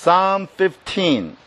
Psalm 15.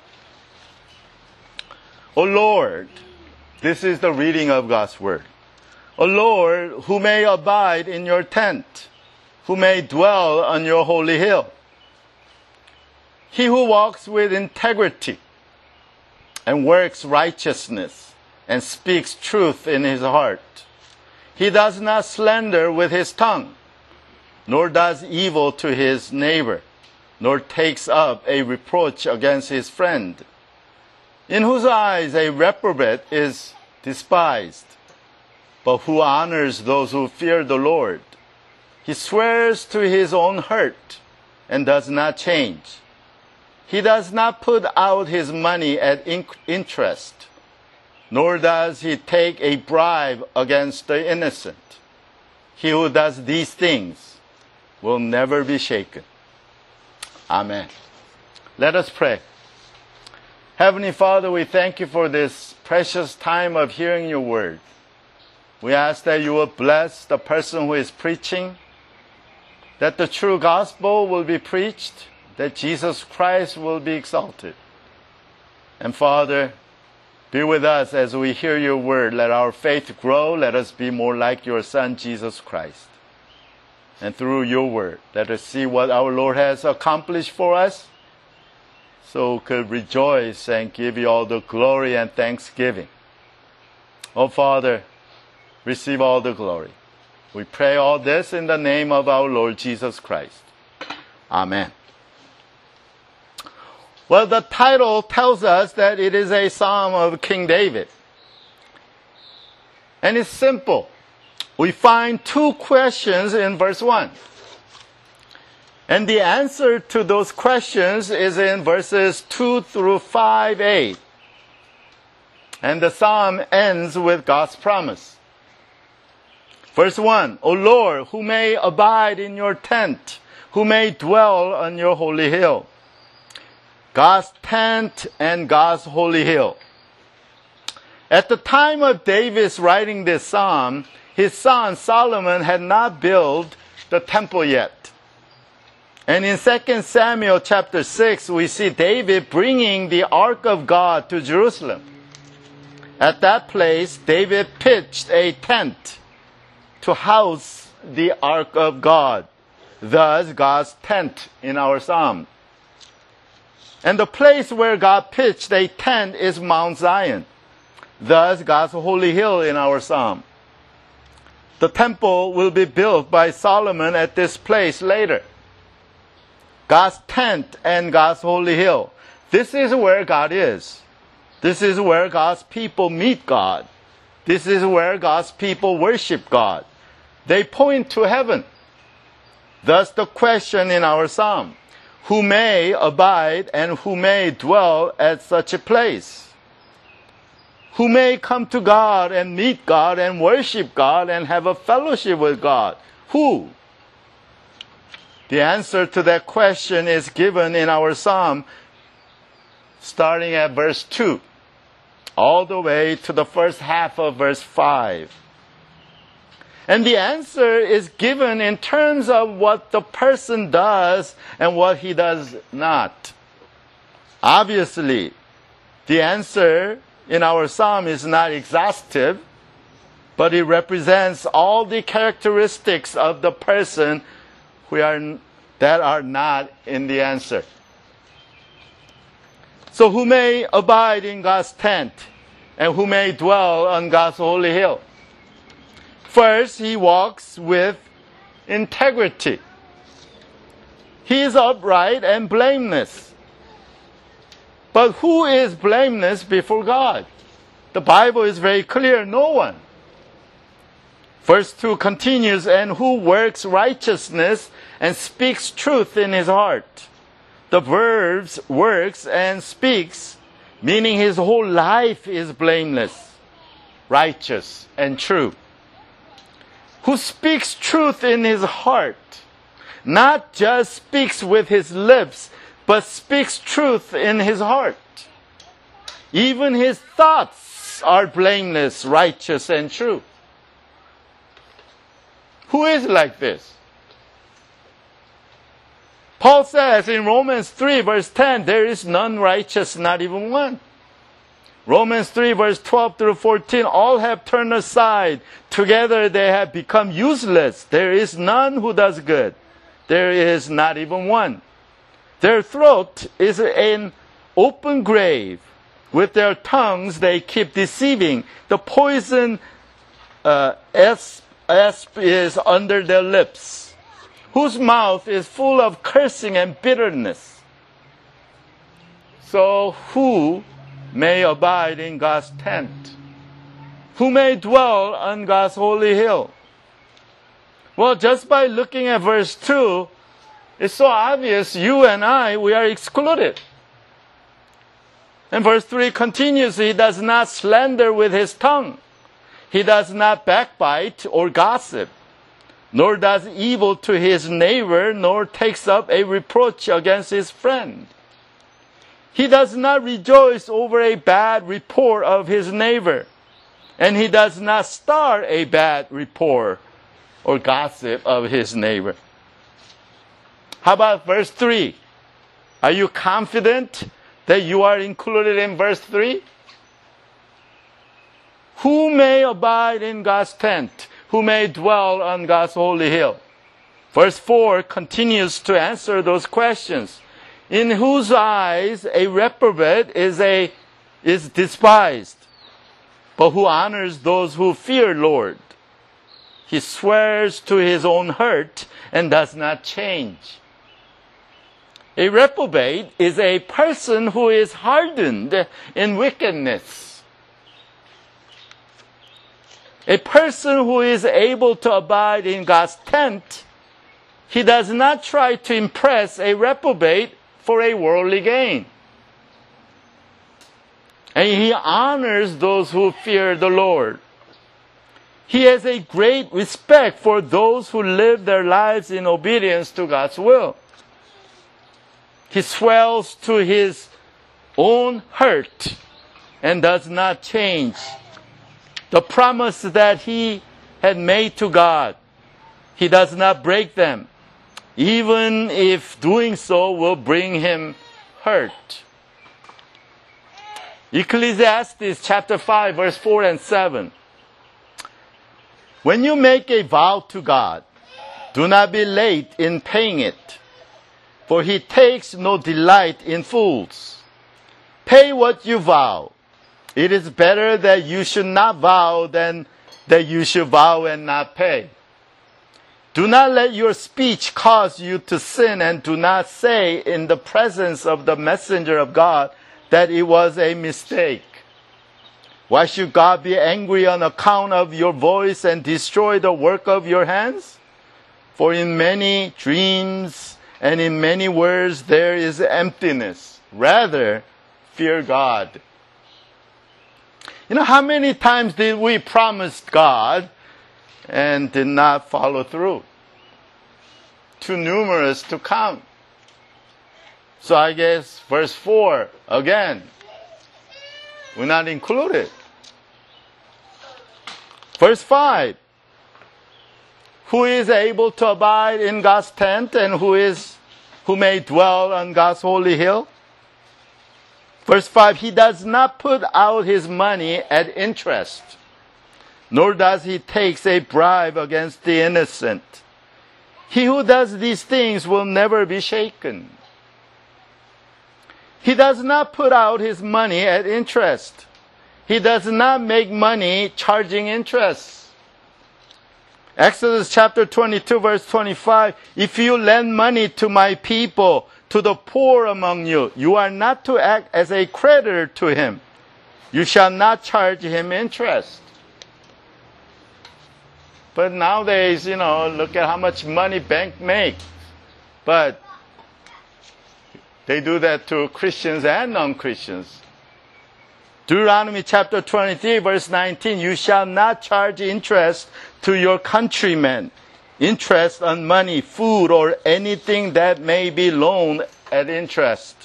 O Lord, this is the reading of God's word. O Lord, who may abide in your tent, who may dwell on your holy hill? He who walks with integrity and works righteousness and speaks truth in his heart. He does not slander with his tongue, nor does evil to his neighbor, nor takes up a reproach against his friend, in whose eyes a reprobate is despised, but who honors those who fear the Lord. He swears to his own hurt and does not change. He does not put out his money at interest, nor does he take a bribe against the innocent. He who does these things will never be shaken. Amen. Let us pray. Heavenly Father, we thank you for this precious time of hearing your word. We ask that you will bless the person who is preaching, that the true gospel will be preached, that Jesus Christ will be exalted. And Father, be with us as we hear your word. Let our faith grow. Let us be more like your Son, Jesus Christ. And through your word, let us see what our Lord has accomplished for us, so we could rejoice and give you all the glory and thanksgiving. Oh, Father, receive all the glory. We pray all this in the name of our Lord Jesus Christ. Amen. Well, the title tells us that it is a psalm of King David. And it's simple. We find two questions in verse 1. And the answer to those questions is in verses 2 through 5a. And the psalm ends with God's promise. Verse 1, O Lord, who may abide in your tent, who may dwell on your holy hill. God's tent and God's holy hill. At the time of David's writing this psalm, his son Solomon had not built the temple yet. And in 2 Samuel chapter 6, we see David bringing the ark of God to Jerusalem. At that place, David pitched a tent to house the ark of God. Thus, God's tent in our psalm. And the place where God pitched a tent is Mount Zion. Thus, God's holy hill in our psalm. The temple will be built by Solomon at this place later. God's tent and God's holy hill. This is where God is. This is where God's people meet God. This is where God's people worship God. They point to heaven. Thus the question in our psalm, who may abide and who may dwell at such a place? Who may come to God and meet God and worship God and have a fellowship with God? Who? The answer to that question is given in our psalm, starting at verse 2, all the way to the first half of verse 5. And the answer is given in terms of what the person does and what he does not. Obviously, the answer in our psalm is not exhaustive, but it represents all the characteristics of the person that are not in the answer. So who may abide in God's tent and who may dwell on God's holy hill? First, he walks with integrity. He is upright and blameless. But who is blameless before God? The Bible is very clear, no one. Verse 2 continues, and who works righteousness and speaks truth in his heart. The verbs works and speaks, meaning his whole life is blameless, righteous, and true. Who speaks truth in his heart, not just speaks with his lips, but speaks truth in his heart. Even his thoughts are blameless, righteous, and true. Who is like this? Paul says in Romans 3 verse 10, there is none righteous, not even one. Romans 3 verse 12 through 14, all have turned aside. Together they have become useless. There is none who does good. There is not even one. Their throat is an open grave. With their tongues they keep deceiving. The poison asp is under their lips, whose mouth is full of cursing and bitterness. So who may abide in God's tent? Who may dwell on God's holy hill? Well, just by looking at verse 2, it's so obvious you and I, we are excluded. And verse 3 continues, he does not slander with his tongue. He does not backbite or gossip, nor does evil to his neighbor, nor takes up a reproach against his friend. He does not rejoice over a bad report of his neighbor, and he does not star a bad report or gossip of his neighbor. How about verse 3? Are you confident that you are included in verse 3? Who may abide in God's tent? Who may dwell on God's holy hill? Verse 4 continues to answer those questions. In whose eyes a reprobate is despised, but who honors those who fear Lord. He swears to his own hurt and does not change. A reprobate is a person who is hardened in wickedness. A person who is able to abide in God's tent, he does not try to impress a reprobate for a worldly gain. And he honors those who fear the Lord. He has a great respect for those who live their lives in obedience to God's will. He swells to his own hurt and does not change the promise that he had made to God. He does not break them, even if doing so will bring him hurt. Ecclesiastes chapter 5, verse 4 and 7. When you make a vow to God, do not be late in paying it, for he takes no delight in fools. Pay what you vow. It is better that you should not vow than that you should vow and not pay. Do not let your speech cause you to sin, and do not say in the presence of the messenger of God that it was a mistake. Why should God be angry on account of your voice and destroy the work of your hands? For in many dreams and in many words there is emptiness. Rather, fear God. You know, how many times did we promise God and did not follow through? Too numerous to count. So I guess verse 4, again, we're not included. Verse 5, who is able to abide in God's tent and who may dwell on God's holy hill? Verse 5, he does not put out his money at interest, nor does he take a bribe against the innocent. He who does these things will never be shaken. He does not put out his money at interest. He does not make money charging interest. Exodus chapter 22 verse 25, if you lend money to my people, to the poor among you, you are not to act as a creditor to him. You shall not charge him interest. But nowadays, look at how much money bank makes. But they do that to Christians and non-Christians. Deuteronomy chapter 23 verse 19, you shall not charge interest to your countrymen, interest on money, food, or anything that may be loaned at interest.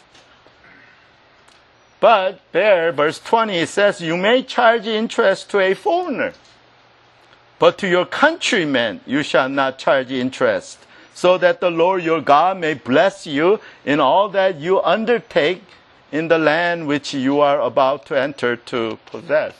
But there, verse 20, it says, you may charge interest to a foreigner, but to your countrymen you shall not charge interest. so that the Lord your God may bless you in all that you undertake in the land which you are about to enter to possess.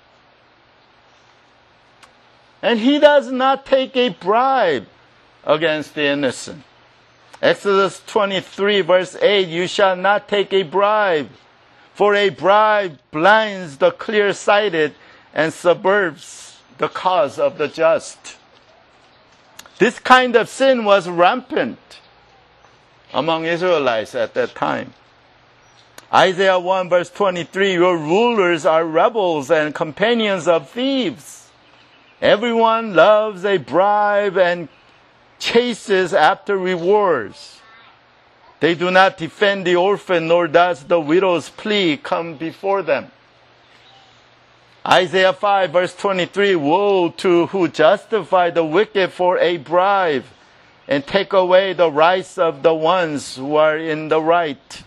And he does not take a bribe against the innocent. Exodus 23 verse 8, you shall not take a bribe, for a bribe blinds the clear-sighted and subverts the cause of the just. This kind of sin was rampant among Israelites at that time. Isaiah 1 verse 23, your rulers are rebels and companions of thieves. Everyone loves a bribe and chases after rewards. They do not defend the orphan, nor does the widow's plea come before them. Isaiah 5 verse 23, woe to who justify the wicked for a bribe and take away the rights of the ones who are in the right.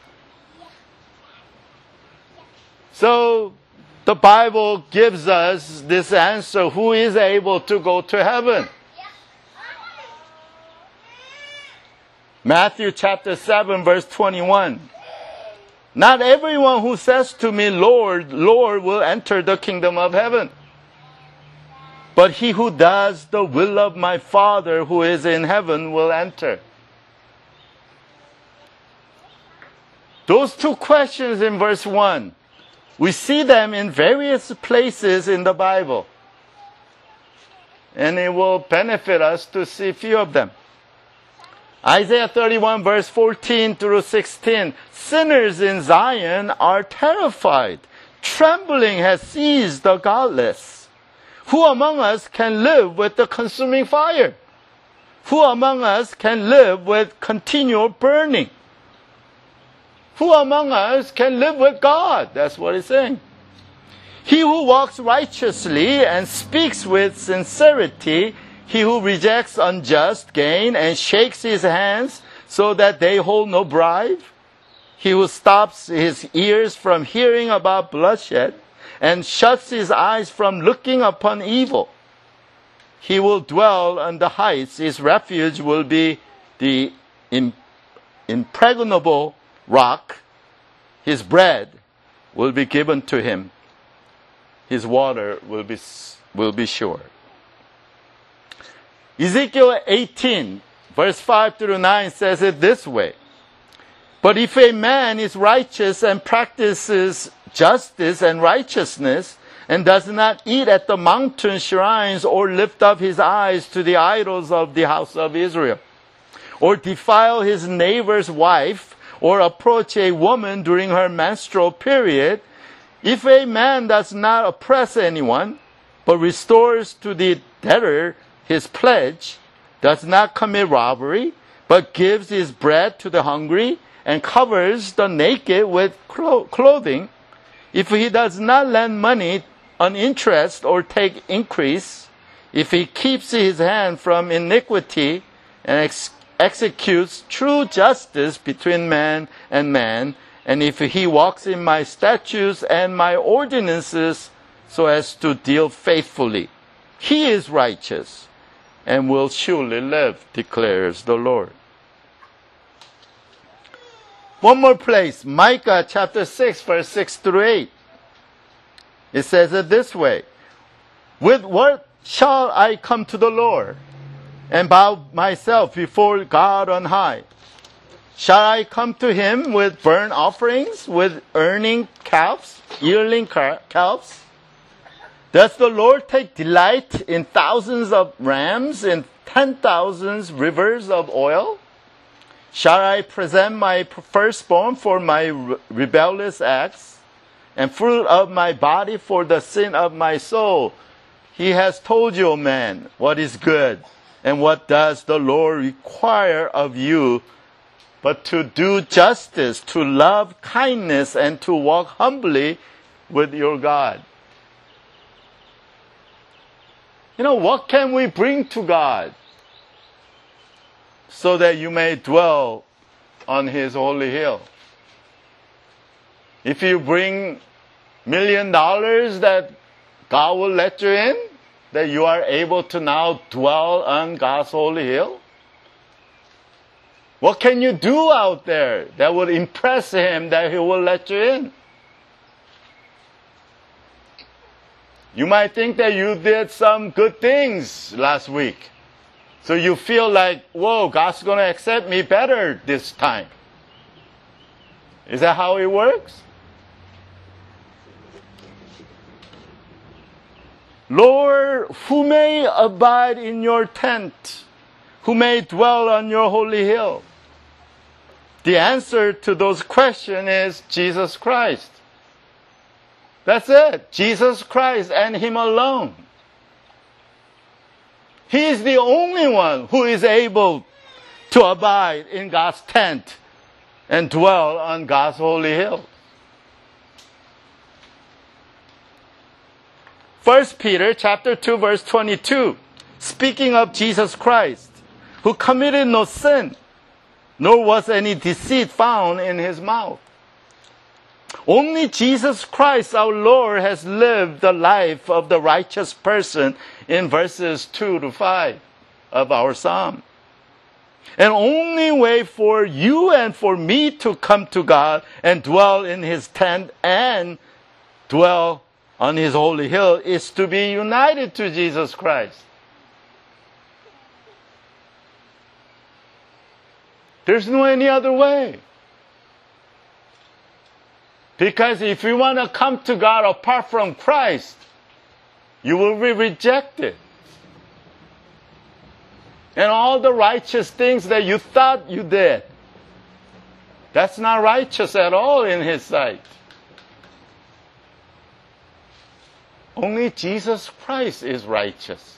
So the Bible gives us this answer, who is able to go to heaven? Matthew chapter 7 verse 21. Not everyone who says to me, Lord, Lord, will enter the kingdom of heaven, but he who does the will of my Father who is in heaven will enter. Those two questions in verse 1, we see them in various places in the Bible. And it will benefit us to see a few of them. Isaiah 31 verse 14 through 16, sinners in Zion are terrified. Trembling has seized the godless. Who among us can live with the consuming fire? Who among us can live with continual burning? Who among us can live with God? That's what it's saying. He who walks righteously and speaks with sincerity, he who rejects unjust gain and shakes his hands so that they hold no bribe, he who stops his ears from hearing about bloodshed and shuts his eyes from looking upon evil, he will dwell on the heights. His refuge will be the impregnable rock. His bread will be given to him. His water will be sure. Ezekiel 18, verse 5 through 9 says it this way. But if a man is righteous and practices justice and righteousness, and does not eat at the mountain shrines or lift up his eyes to the idols of the house of Israel, or defile his neighbor's wife, or approach a woman during her menstrual period, if a man does not oppress anyone, but restores to the debtor his pledge, does not commit robbery, but gives his bread to the hungry, and covers the naked with clothing, if he does not lend money on interest or take increase, if he keeps his hand from iniquity and executes true justice between man and man, and if he walks in my statutes and my ordinances so as to deal faithfully, he is righteous and will surely live, declares the Lord. One more place, Micah chapter 6, verse 6 through 8. It says it this way, with what shall I come to the Lord and bow myself before God on high? Shall I come to him with burnt offerings, with yearling calves? Does the Lord take delight in thousands of rams, in 10,000 rivers of oil? Shall I present my firstborn for my rebellious acts, and fruit of my body for the sin of my soul? He has told you, O man, what is good, and what does the Lord require of you, but to do justice, to love kindness, and to walk humbly with your God. You know, what can we bring to God so that you may dwell on his holy hill? If you bring $1 million that God will let you in, that you are able to now dwell on God's holy hill? What can you do out there that would impress him that he will let you in? You might think that you did some good things last week. So you feel like, whoa, God's going to accept me better this time. Is that how it works? Lord, who may abide in your tent? Who may dwell on your holy hill? The answer to those questions is Jesus Christ. That's it. Jesus Christ and Him alone. He is the only one who is able to abide in God's tent and dwell on God's holy hill. 1 Peter chapter 2 verse 22, speaking of Jesus Christ, who committed no sin, nor was any deceit found in his mouth. Only Jesus Christ our Lord has lived the life of the righteous person in verses 2 to 5 of our psalm. And only way for you and for me to come to God and dwell in His tent and dwell on His holy hill is to be united to Jesus Christ. There's no any other way. Because if you want to come to God apart from Christ, you will be rejected. And all the righteous things that you thought you did, that's not righteous at all in His sight. Only Jesus Christ is righteous.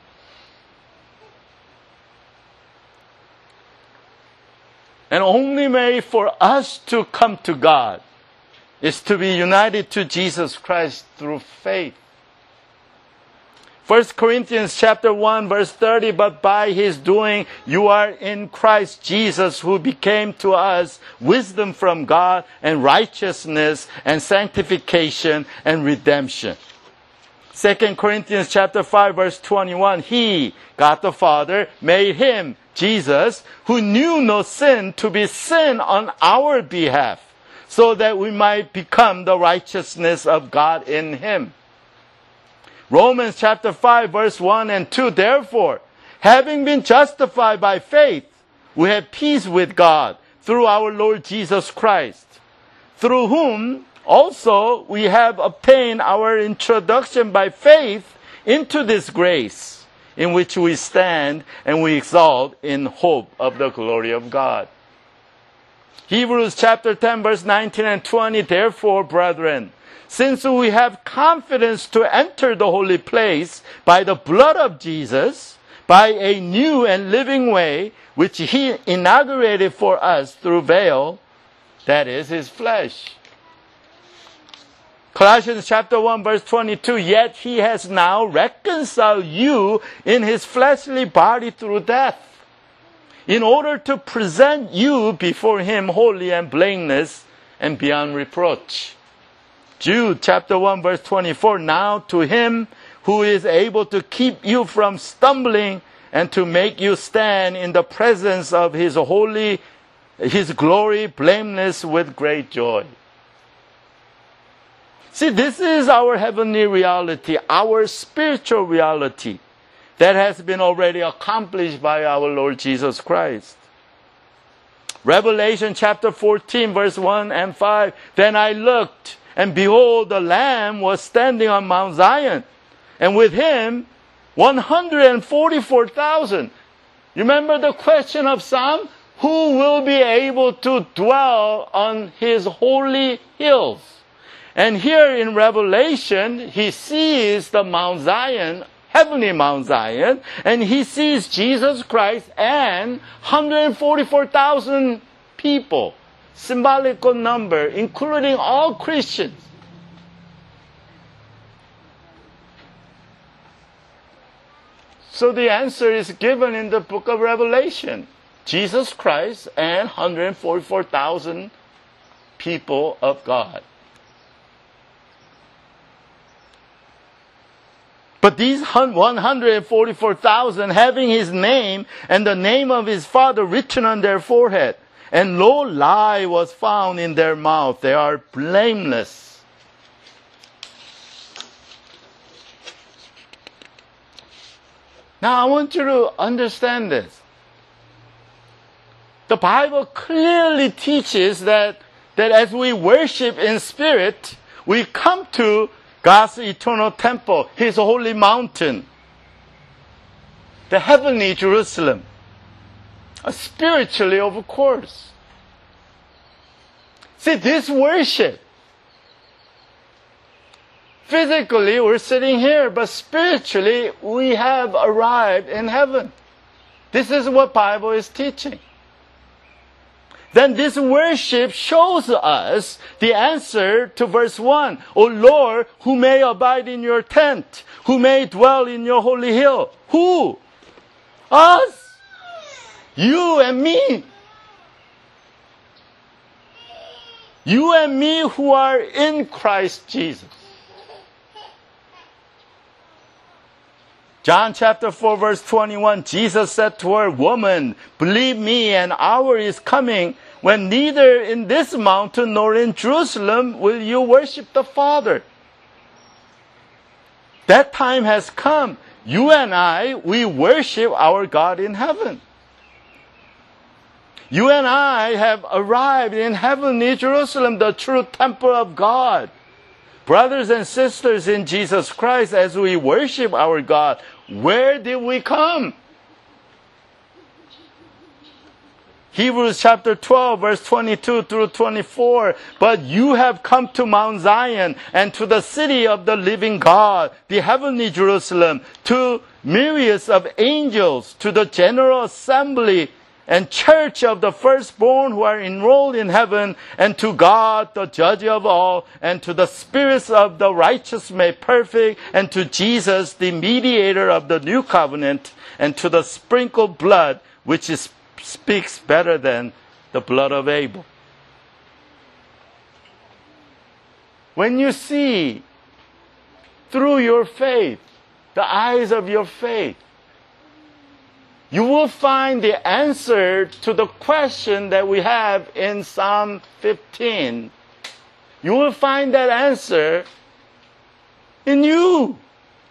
And only way for us to come to God is to be united to Jesus Christ through faith. 1 Corinthians chapter 1 verse 30, but by His doing you are in Christ Jesus, who became to us wisdom from God and righteousness and sanctification and redemption. 2 Corinthians chapter 5 verse 21, He, God the Father, made Him, Jesus, who knew no sin, to be sin on our behalf, so that we might become the righteousness of God in Him. Romans chapter 5 verse 1 and 2, therefore, having been justified by faith, we have peace with God through our Lord Jesus Christ, through whom also we have obtained our introduction by faith into this grace, in which we stand and we exalt in hope of the glory of God. Hebrews chapter 10 verse 19 and 20, therefore, brethren, since we have confidence to enter the holy place by the blood of Jesus, by a new and living way, which He inaugurated for us through veil, that is His flesh. Colossians chapter 1 verse 22, yet He has now reconciled you in His fleshly body through death, in order to present you before Him holy and blameless and beyond reproach. Jude chapter 1 verse 24, now to Him who is able to keep you from stumbling and to make you stand in the presence of His holy, His glory, blameless with great joy. See, this is our heavenly reality, our spiritual reality that has been already accomplished by our Lord Jesus Christ. Revelation chapter 14 verse 1 and 5, then I looked, and behold, the Lamb was standing on Mount Zion, and with Him 144,000. You remember the question of Psalm? Who will be able to dwell on His holy hills? And here in Revelation, he sees the Mount Zion, heavenly Mount Zion, and he sees Jesus Christ and 144,000 people. Symbolical number, including all Christians. So the answer is given in the book of Revelation. Jesus Christ and 144,000 people of God. But these 144,000 having his name and the name of his father written on their forehead, and no lie was found in their mouth. They are blameless. Now I want you to understand this. The Bible clearly teaches that as we worship in spirit, we come to God's eternal temple, His holy mountain, the heavenly Jerusalem. Spiritually, of course. See, this worship, physically we're sitting here, but spiritually we have arrived in heaven. This is what Bible is teaching. Then this worship shows us the answer to verse 1. O Lord, who may abide in your tent, who may dwell in your holy hill. Who? Us. You and me. You and me who are in Christ Jesus. John chapter 4 verse 21, Jesus said to her, Woman, believe me, an hour is coming when neither in this mountain nor in Jerusalem will you worship the Father. That time has come. You and I, we worship our God in heaven. You and I have arrived in heavenly Jerusalem, the true temple of God. Brothers and sisters in Jesus Christ, as we worship our God, where did we come? Hebrews chapter 12, verse 22 through 24. But you have come to Mount Zion and to the city of the living God, the heavenly Jerusalem, to myriads of angels, to the general assembly and church of the firstborn who are enrolled in heaven, and to God, the judge of all, and to the spirits of the righteous made perfect, and to Jesus, the mediator of the new covenant, and to the sprinkled blood, which speaks better than the blood of Abel. When you see through your faith, the eyes of your faith, you will find the answer to the question that we have in Psalm 15. You will find that answer in you.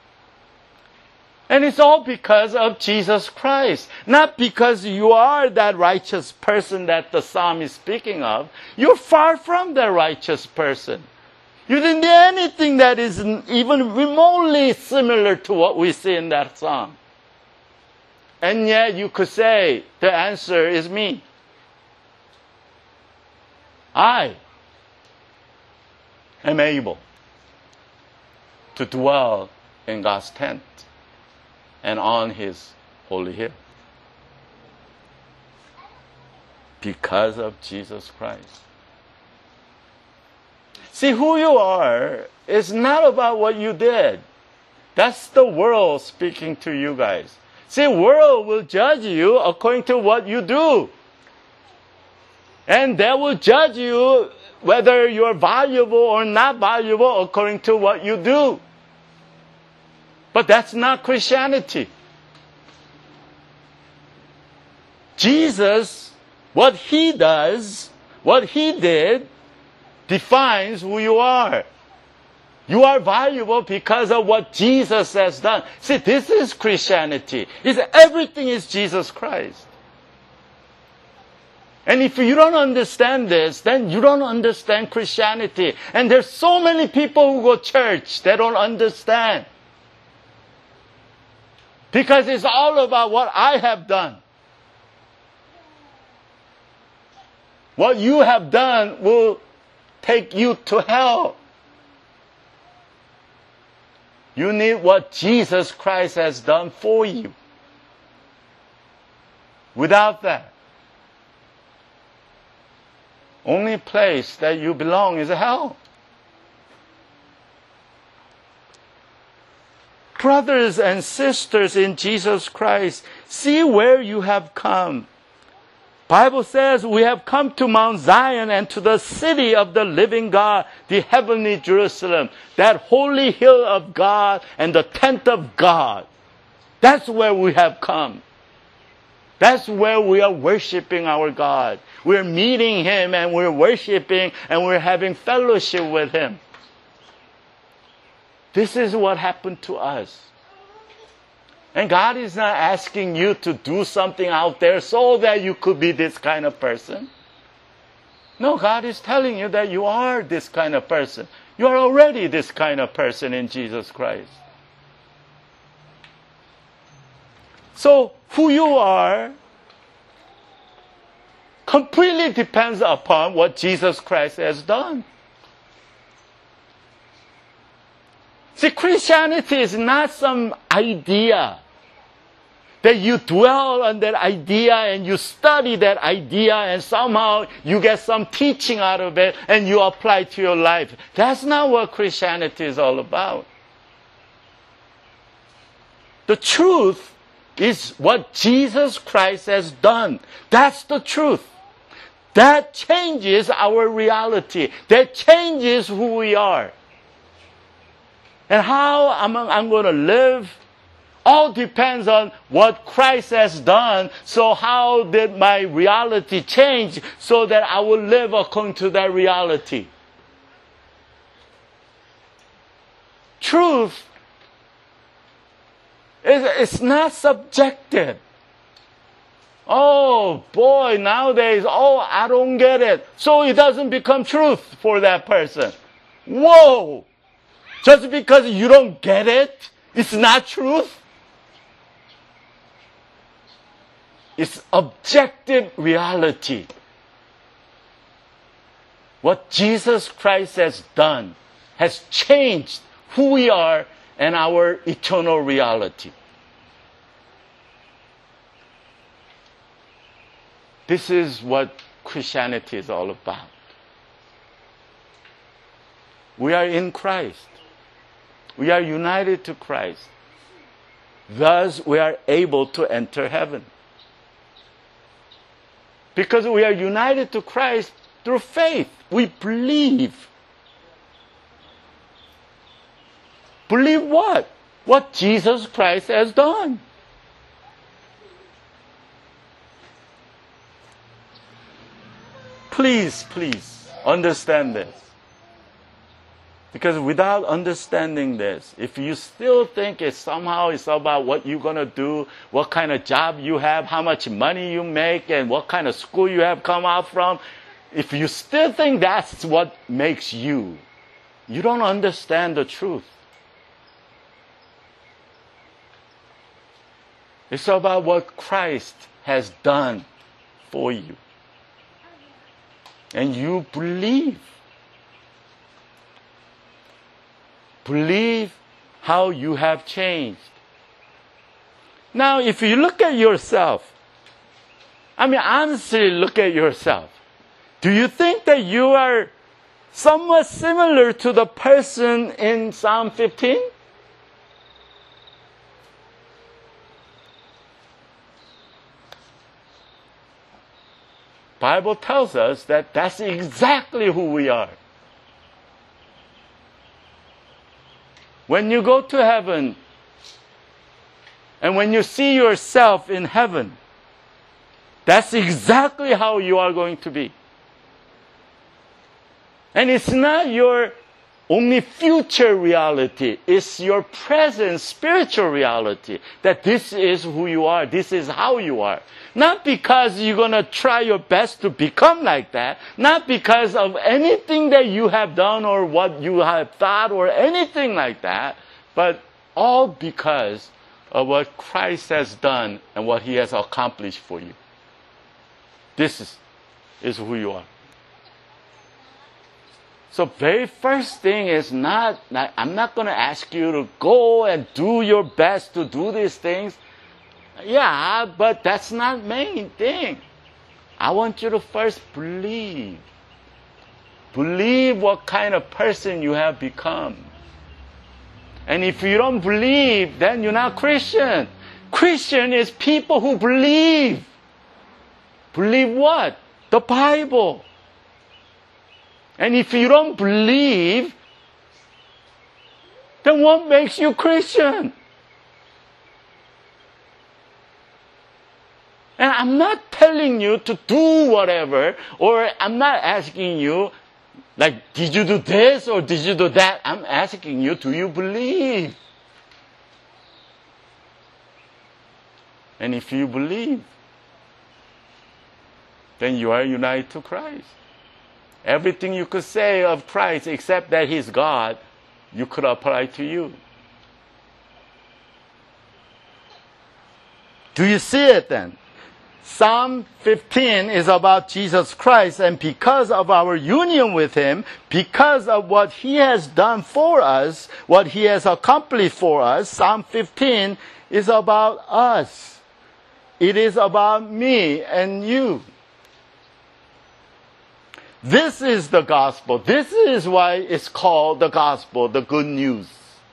And it's all because of Jesus Christ. Not because you are that righteous person that the psalm is speaking of. You're far from that righteous person. You didn't do anything that is even remotely similar to what we see in that psalm. And yet you could say, the answer is me. I am able to dwell in God's tent and on His holy hill. Because of Jesus Christ. See, who you are is not about what you did. That's the world speaking to you guys. See, the world will judge you according to what you do. And they will judge you whether you're valuable or not valuable according to what you do. But that's not Christianity. Jesus, what He does, what He did, defines who you are. You are valuable because of what Jesus has done. See, this is Christianity. Everything is Jesus Christ. And if you don't understand this, then you don't understand Christianity. And there's so many people who go to church, they don't understand. Because it's all about what I have done. What you have done will take you to hell. You need what Jesus Christ has done for you. Without that, only place that you belong is hell. Brothers and sisters in Jesus Christ, see where you have come. Bible says we have come to Mount Zion and to the city of the living God, the heavenly Jerusalem, that holy hill of God and the tent of God. That's where we have come. That's where we are worshiping our God. We're meeting Him and we're worshiping and we're having fellowship with Him. This is what happened to us. And God is not asking you to do something out there so that you could be this kind of person. No, God is telling you that you are this kind of person. You are already this kind of person in Jesus Christ. So, who you are completely depends upon what Jesus Christ has done. See, Christianity is not some idea that you dwell on that idea and you study that idea and somehow you get some teaching out of it and you apply it to your life. That's not what Christianity is all about. The truth is what Jesus Christ has done. That's the truth. That changes our reality. That changes who we are. And how I'm going to live all depends on what Christ has done. So how did my reality change so that I will live according to that reality? Truth is not subjective. Oh boy, nowadays, I don't get it. So it doesn't become truth for that person. Whoa! Just because you don't get it, it's not truth. It's objective reality. What Jesus Christ has done has changed who we are and our eternal reality. This is what Christianity is all about. We are in Christ. We are united to Christ. Thus, we are able to enter heaven. Because we are united to Christ through faith. We believe. Believe what? What Jesus Christ has done. Please understand this. Because without understanding this, if you still think it's about what you're going to do, what kind of job you have, how much money you make, and what kind of school you have come out from, if you still think that's what makes you, you don't understand the truth. It's about what Christ has done for you. And you believe. Believe how you have changed. Now, if you look at yourself, honestly look at yourself. Do you think that you are somewhat similar to the person in Psalm 15? Bible tells us that that's exactly who we are. When you go to heaven, and when you see yourself in heaven, that's exactly how you are going to be. And it's not your only future reality. It's your present spiritual reality. That this is who you are. This is how you are. Not because you're going to try your best to become like that. Not because of anything that you have done or what you have thought or anything like that. But all because of what Christ has done and what He has accomplished for you. This is who you are. So very first thing is I'm not going to ask you to go and do your best to do these things. Yeah, but that's not the main thing. I want you to first believe. Believe what kind of person you have become. And if you don't believe, then you're not Christian. Christian is people who believe. Believe what? The Bible. And if you don't believe, then what makes you Christian? And I'm not telling you to do whatever, or I'm not asking you, like, did you do this or did you do that? I'm asking you, do you believe? And if you believe, then you are united to Christ. Everything you could say of Christ, except that He's God, you could apply to you. Do you see it then? Psalm 15 is about Jesus Christ, and because of our union with Him, because of what He has done for us, what He has accomplished for us, Psalm 15 is about us. It is about me and you. This is the gospel. This is why it's called the gospel, the good news.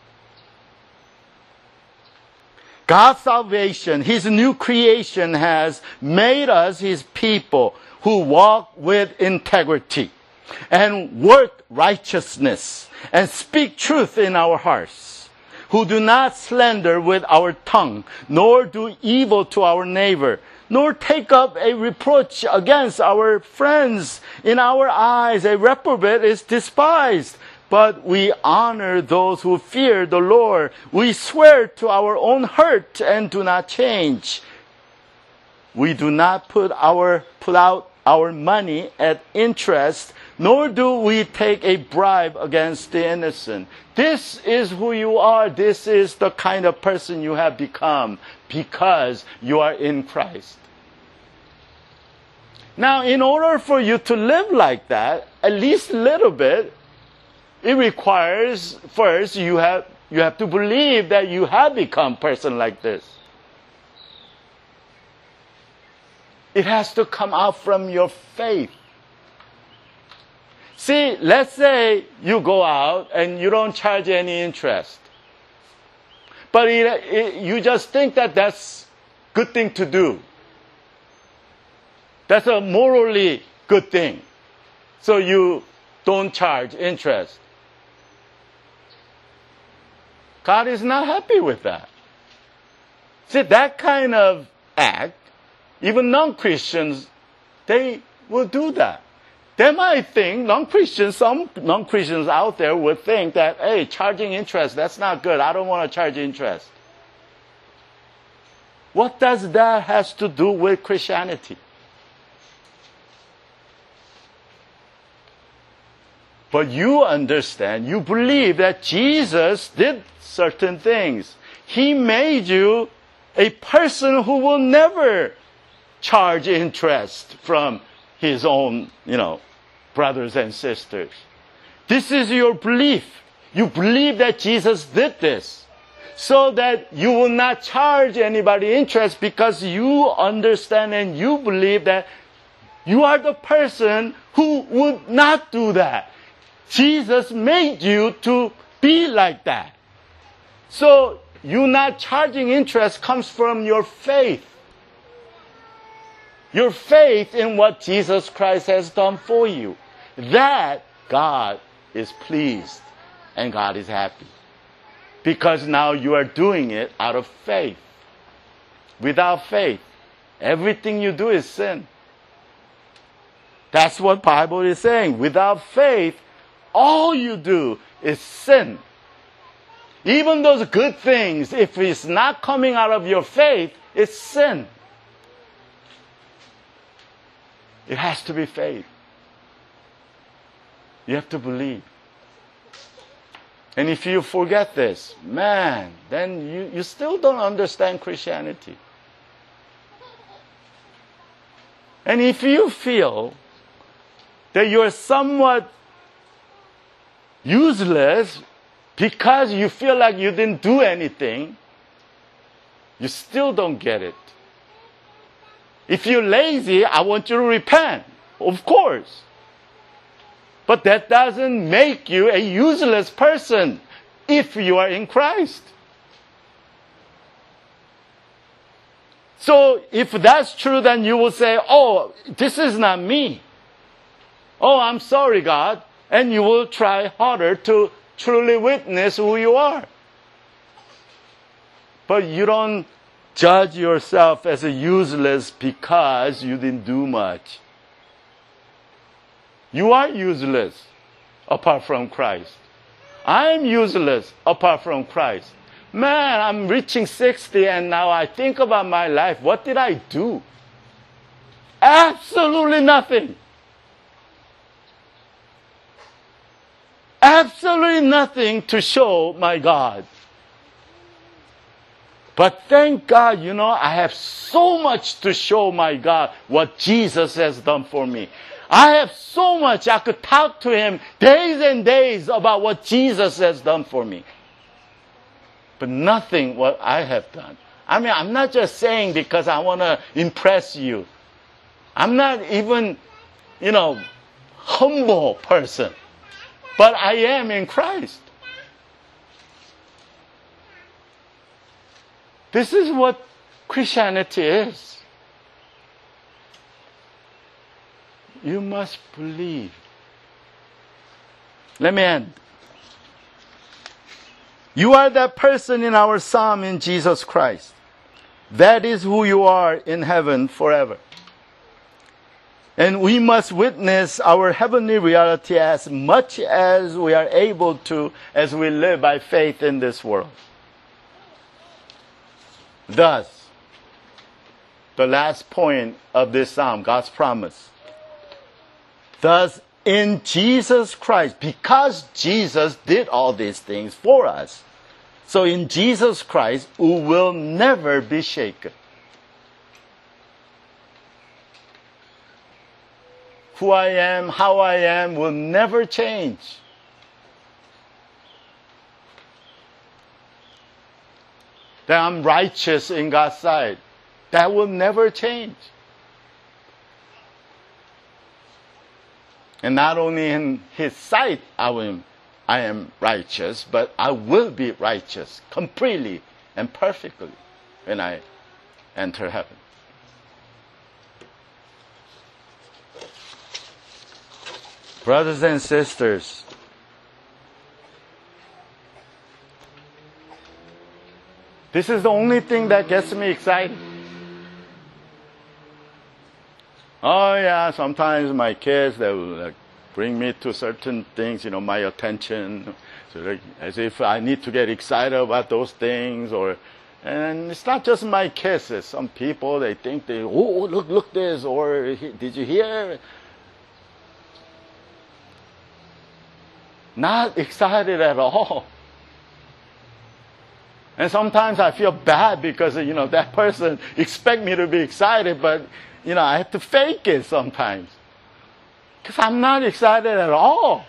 God's salvation, His new creation has made us His people who walk with integrity and work righteousness and speak truth in our hearts, who do not slander with our tongue, nor do evil to our neighbor, nor take up a reproach against our friends. In our eyes, a reprobate is despised. But we honor those who fear the Lord. We swear to our own hurt and do not change. We do not put out our money at interest, nor do we take a bribe against the innocent. This is who you are. This is the kind of person you have become because you are in Christ. Now, in order for you to live like that, at least a little bit, it requires, first, you have to believe that you have become a person like this. It has to come out from your faith. See, let's say you go out and you don't charge any interest. But you just think that that's a good thing to do. That's a morally good thing. So you don't charge interest. God is not happy with that. See, that kind of act, even non-Christians, they will do that. They might think, some non-Christians out there would think that, hey, charging interest, that's not good. I don't want to charge interest. What does that have to do with Christianity? But you understand, you believe that Jesus did certain things. He made you a person who will never charge interest from his own, brothers and sisters. This is your belief. You believe that Jesus did this so that you will not charge anybody interest because you understand and you believe that you are the person who would not do that. Jesus made you to be like that. So, you not charging interest comes from your faith. Your faith in what Jesus Christ has done for you. That God is pleased and God is happy. Because now you are doing it out of faith. Without faith, everything you do is sin. That's what the Bible is saying. Without faith, all you do is sin. Even those good things, if it's not coming out of your faith, it's sin. It has to be faith. You have to believe. And if you forget this, man, then you still don't understand Christianity. And if you feel that you're somewhat useless because you feel like you didn't do anything, you still don't get it. If you're lazy, I want you to repent, of course. But that doesn't make you a useless person if you are in Christ. So if that's true, then you will say, oh, this is not me. Oh, I'm sorry, God. And you will try harder to truly witness who you are. But you don't judge yourself as useless because you didn't do much. You are useless apart from Christ. I'm useless apart from Christ. Man, I'm reaching 60 and now I think about my life. What did I do? Absolutely nothing. Absolutely nothing to show my God. But thank God, I have so much to show my God what Jesus has done for me. I have so much I could talk to Him days and days about what Jesus has done for me. But nothing what I have done. I mean, I'm not just saying because I want to impress you. I'm not even, humble person. But I am in Christ. This is what Christianity is. You must believe. Let me end. You are that person in our psalm in Jesus Christ. That is who you are in heaven forever. And we must witness our heavenly reality as much as we are able to as we live by faith in this world. Thus, the last point of this psalm, God's promise. Thus, in Jesus Christ, because Jesus did all these things for us, so in Jesus Christ, we will never be shaken. Who I am, how I am, will never change. That I'm righteous in God's sight. That will never change. And not only in His sight I am righteous, but I will be righteous completely and perfectly when I enter heaven. Brothers and sisters, this is the only thing that gets me excited. Oh yeah, sometimes my kids, they will bring me to certain things, my attention, so as if I need to get excited about those things. And it's not just my kids. It's some people, they think look this, or did you hear? Not excited at all. And sometimes I feel bad because, that person expect me to be excited, but, I have to fake it sometimes. Because I'm not excited at all.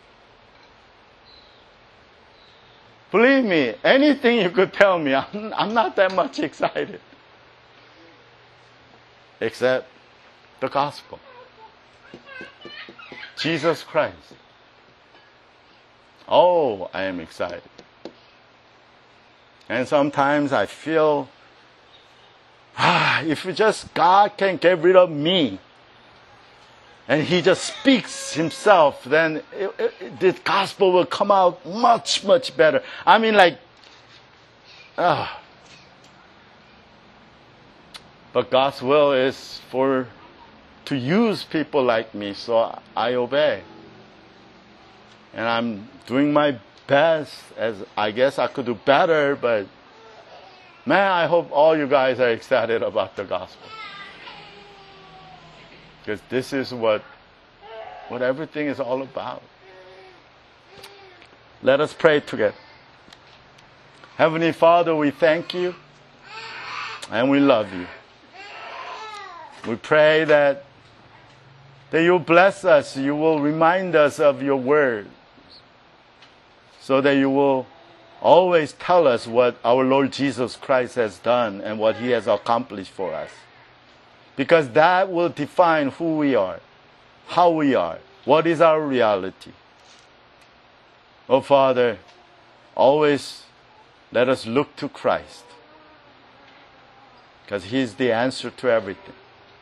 Believe me, anything you could tell me, I'm not that much excited. Except the gospel. Jesus Christ. Oh, I am excited. And sometimes I feel, if just God can get rid of me, and He just speaks Himself, then the gospel will come out much, much better. I mean, but God's will is to use people like me, so I obey. And I'm doing my best, as I guess I could do better, but man, I hope all you guys are excited about the gospel. Because this is what everything is all about. Let us pray together. Heavenly Father, we thank You and we love You. We pray that You'll bless us, You will remind us of Your word, so that You will always tell us what our Lord Jesus Christ has done and what He has accomplished for us. Because that will define who we are, how we are, what is our reality. Oh Father, always let us look to Christ. because He's the answer to everything.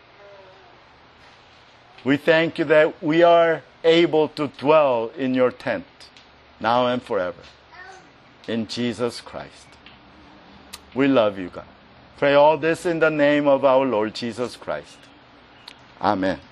We thank You that we are able to dwell in Your tent now and forever. In Jesus Christ. We love You, God. Pray all this in the name of our Lord Jesus Christ. Amen.